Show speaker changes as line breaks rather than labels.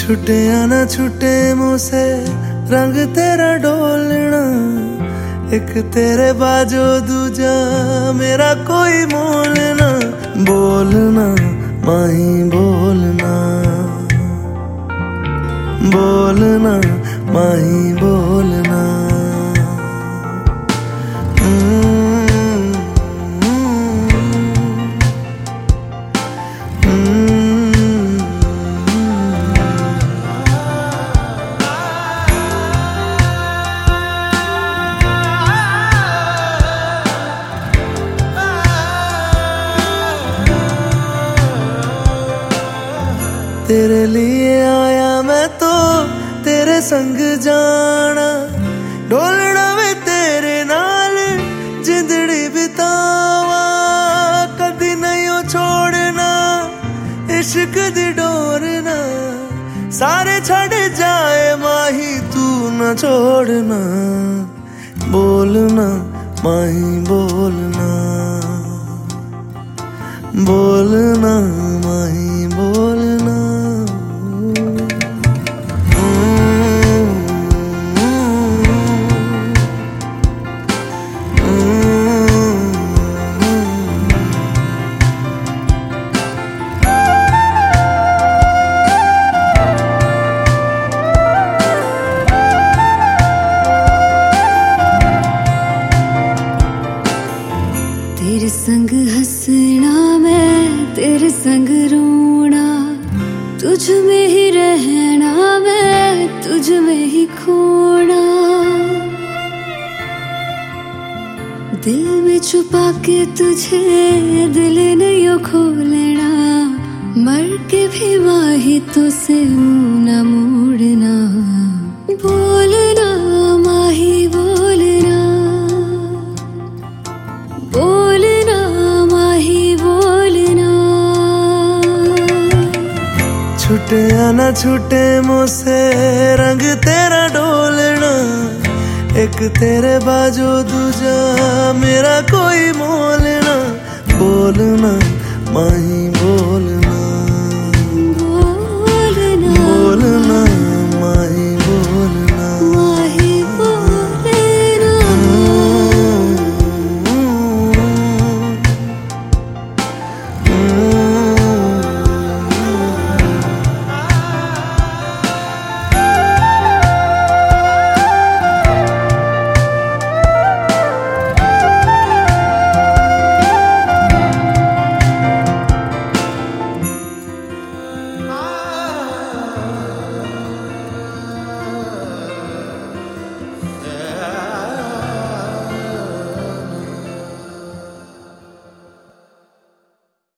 छुटे या ना छुटे मुझसे रंग तेरा डोलना, एक तेरे बाजो दूजा मेरा कोई मोल ना। बोलना माही बोलना, बोलना माही बोलना। तेरे लिए आया मैं तो तेरे संग जाना, डोलना वे तेरे नाल जिंदड़ी बितावा। कदी नहीं छोड़ना इश्क दी डोरना, सारे छड़ जाए माही तू न छोड़ना। बोलना माही बोलना, बोलना माही बोलना।
तेरे संग हंसना मैं तेरे संग रोना, तुझ में ही रहना मैं तुझ में ही खोना। दिल में छुपा के तुझे दिल नहीं खोलना, मर के भी माही तुझसे मुंह न मोड़ना। बोलना माही बोलना, बोलना माही बोलना।
छुटे या ना छुटे मुझसे रंग तेरा डोलना, एक तेरे बाजो दूजा मेरा कोई मोल ना। बोलना माही बोलना।